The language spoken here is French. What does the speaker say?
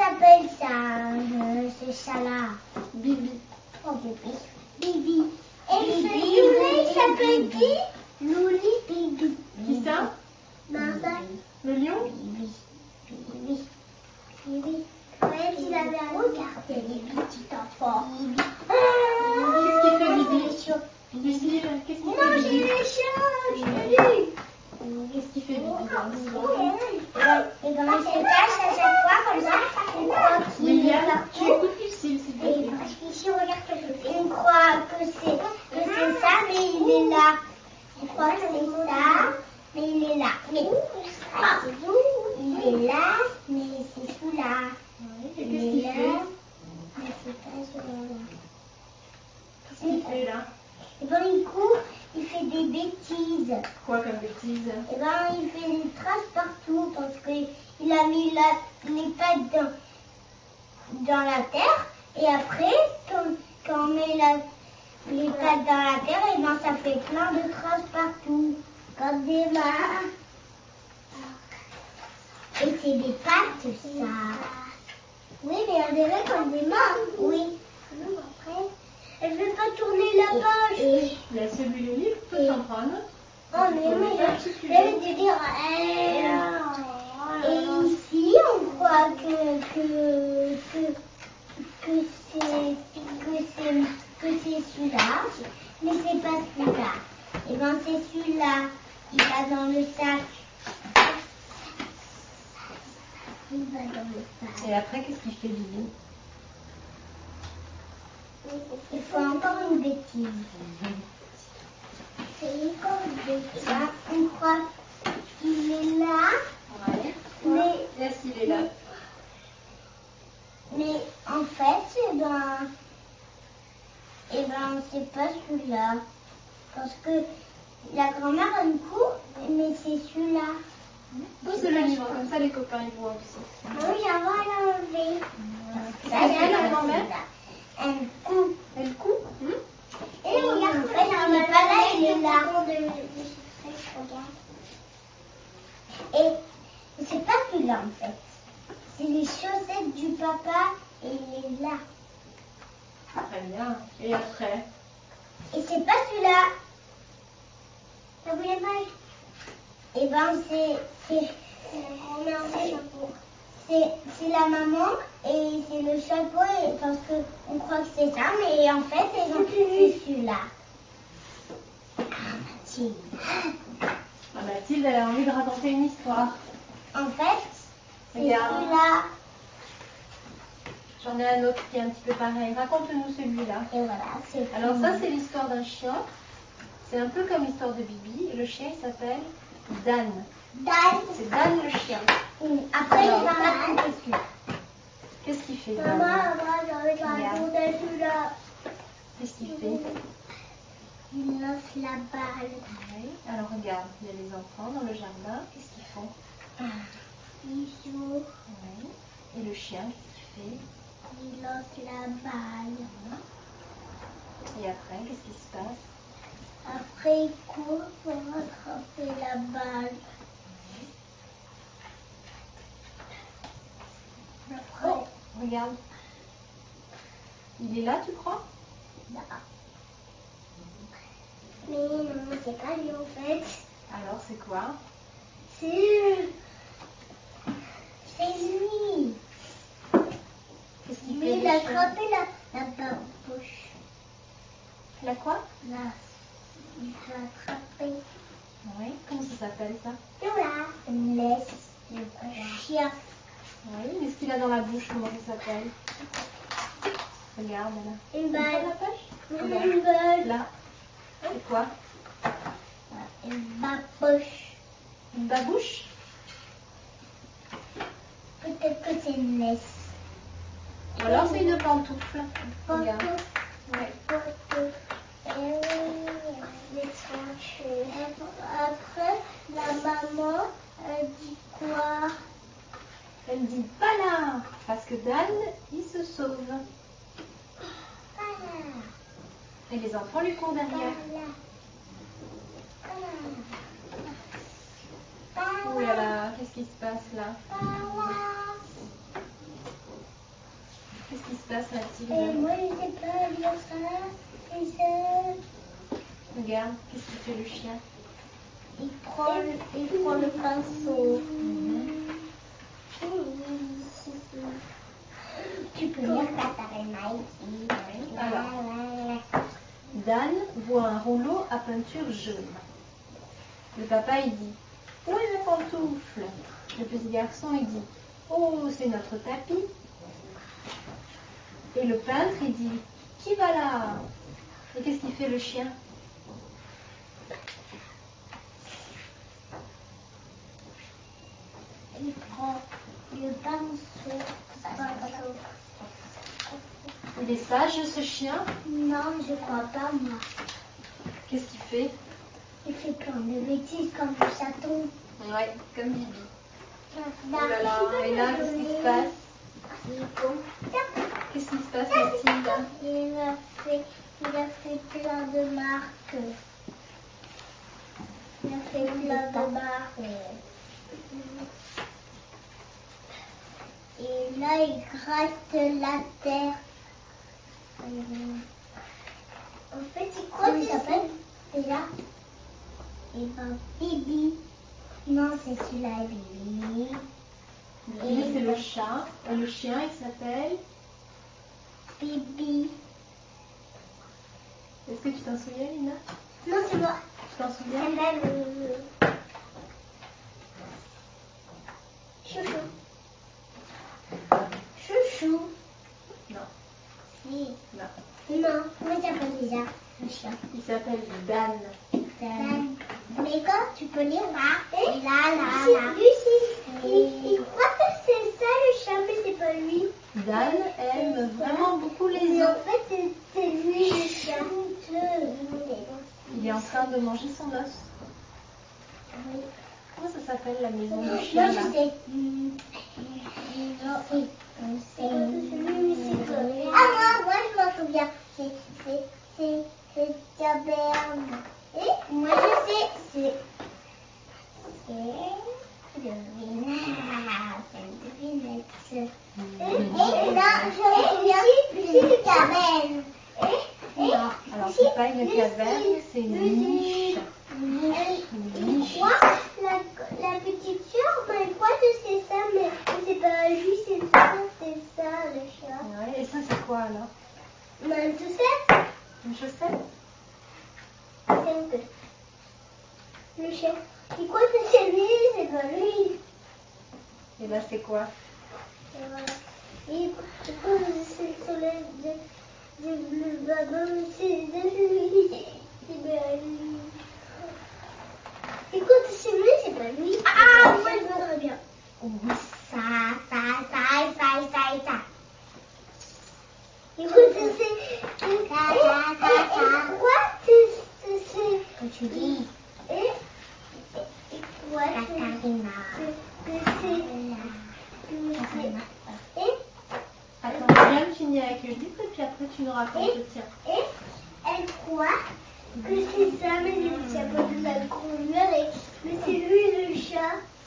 s'appelle ça, ce chat-là? Bibi. Oh, Bibi. Bibi. Et celui-là, il s'appelle qui? Louli. Bibi. Qui ça? Martin. Le lion? Bibi. Bibi. Bibi. Ouais, il avait un regardez les petits enfants. Bibi. Qu'est-ce qu'il fait, Bibi? Bibi, qu'est-ce qu'il fait, Manger Bibi? les chats, je te dis. Qu'est-ce qu'il fait, Bibi? Et ben, il se cache à chaque fois comme ça. On croit qu'il est partout. Difficile, s'il te Et plaît. ici, regarde que je fais. On croit que c'est ça, mais il est là. On croit que c'est ça, mais il est là. Mais il est là, mais c'est sous-là. Et Il qu'est-ce est qu'il là, fait? mais c'est pas celui-là. Qu'est-ce qu'il fait, là? Et ben, il court, il fait des bêtises. Quoi comme bêtise? Et ben, il fait des traces partout parce qu'il a mis les pattes dans la terre. Et après, quand on met les pattes dans la terre, et ben, ça fait plein de traces partout. Comme des mains. Et c'est des pattes, ça. Oui, mais on dirait comme des mains. Oui. Après, elle veut pas tourner la page. Laissez-lui le livre, peut s'en prendre. Oh, mais j'avais dû dire. Et ici, on croit que c'est celui-là, mais c'est pas celui-là. Et ben c'est celui-là. Il va dans le sac. Il va dans le sac. Et après, qu'est-ce qu'il fait, Bibi? Il fait encore une bêtise. C'est encore une bêtise. On croit qu'il est là. Ouais. Mais Est-ce qu'il est là? Mais en fait, c'est pas celui-là. Parce que la grand-mère, elle court, mais c'est celui-là. Pose le livre, comme ça les copains ils voient aussi. Non, j'avais à l'enlever. Qu'est-ce qu'elle fait, la grand-mère? Elle court. Elle coupe? Et regarde, en fait, il n'est pas là, il est là. Et c'est pas celui-là, en fait. C'est les chaussettes du papa et il est là. Très bien. Et après? Et c'est pas celui-là. Ça voulait pas. Et ben c'est la maman et c'est le chapeau parce qu'on croit que c'est ça, mais en fait c'est celui-là. Mathilde. Ah, Mathilde, elle a envie de raconter une histoire. En fait, c'est Regarde. celui-là. J'en ai un autre qui est un petit peu pareil. Raconte-nous celui-là. Et voilà, c'est Alors ça, c'est l'histoire d'un chien. C'est un peu comme l'histoire de Bibi. Et le chien, il s'appelle Dan. Dan. C'est Dan le chien. Après, Alors, il va raconter celui-là. Qu'est-ce qu'il fait, Dan? Maman, moi, j'ai envie de raconter celui-là. Qu'est-ce qu'il fait? Il lance la balle. Oui. Alors regarde, il y a les enfants dans le jardin. Qu'est-ce qu'ils font? Il joue. Oui. Et le chien, qu'est-ce qu'il fait? Il lance la balle. Et après, qu'est-ce qui se passe? Après, il court pour rattraper la balle. Après, Oh, regarde. Il est là, tu crois? là. Mais non, c'est pas lui en fait. Alors, c'est quoi? C'est lui. Qu'est-ce qu'il Mais fait, il le a chien? attrapé la bouche. La quoi? Là. Il l'a attrapé. Oui. Comment ça s'appelle, ça? Et voilà. Une laisse. Un chien. Oui. Mais ce qu'il a dans la bouche, comment ça s'appelle? Regarde, là. Une balle. La poche? Une balle. Là. C'est quoi? Une baboche. Une babouche? Peut-être que c'est une laisse. Ou alors c'est une pantoufle. Regarde. Ouais. Après, la maman, elle dit quoi? Elle dit pas là, parce que Dan, il se sauve. Et les enfants lui courent derrière. Oh là là, qu'est-ce qui se passe là? passe, Mathilde? Et moi, je sais pas lire ça. Et ça. Regarde, qu'est-ce que fait le chien? Il prend le pinceau. Tu peux lire Katarina ici. Alors. Dan voit un rouleau à peinture jaune. Le papa, il dit « Où est la pantoufle ?» Le petit garçon, il dit « Oh, c'est notre tapis. » Et le peintre, il dit « Qui va là ?» Et qu'est-ce qu'il fait le chien? Il prend le pinceau. Il est sage, ce chien? Non, je crois pas, moi. Qu'est-ce qu'il fait? Il fait plein de bêtises comme le chaton. Ouais, comme Bibi. Oh là là, et là, qu'est-ce qui se passe? Qu'est-ce qui se passe, Mathilde? Il a fait plein de marques. Il a fait plein de marques. Et là, il gratte la terre. En fait, c'est quoi il s'appelle déjà? Et ben, Bibi. Non, c'est celui-là, Bibi. Bibi, c'est le chat. Et le chien, il s'appelle Bibi. Est-ce que tu t'en souviens, Lina? Non, c'est moi. Tu t'en souviens? C'est même Chouchou. Chouchou. Non. Si. Non. Non. Comment il s'appelle déjà le chien? Il s'appelle Dan. Dan. Mais quand tu peux lire là. Lucie. Il croit que c'est ça le chat, mais c'est pas lui. Dan aime vraiment beaucoup les Mais en os. fait, c'est lui le chat. Il est en train de manger son os. Oui. Comment ça s'appelle la maison du Moi, chien je là? sais. Moi, je m'en souviens. C'est Diaberne. Et moi, je sais. C'est devinette. Et là, je me souviens. C'est une caverne. Non. Alors c'est pas une caverne, c'est une niche. Une niche. Moi, la petite sœur, elle croit que c'est ça, mais c'est pas juste, c'est ça, le chat. Ouais, et ça c'est quoi alors? Mais tu sais, Une chaussette? c'est un peu. Le chien. Il croit que c'est lui, c'est pas lui. Et là c'est quoi? Et voilà. Il croit que c'est sur le ballon, c'est de lui. C'est pas lui. Il croit que c'est lui, c'est pas lui. Ah, moi je vois très bien. Ça. Il croit que c'est. Il croit que c'est. Que tu dis. Et ouais, Katarina. Que c'est. Et Attends, je viens de finir avec le livre et puis après tu nous racontes le tien. Et elle croit que c'est ça, mais il n'y a pas de la grandeur, mais c'est lui le chat.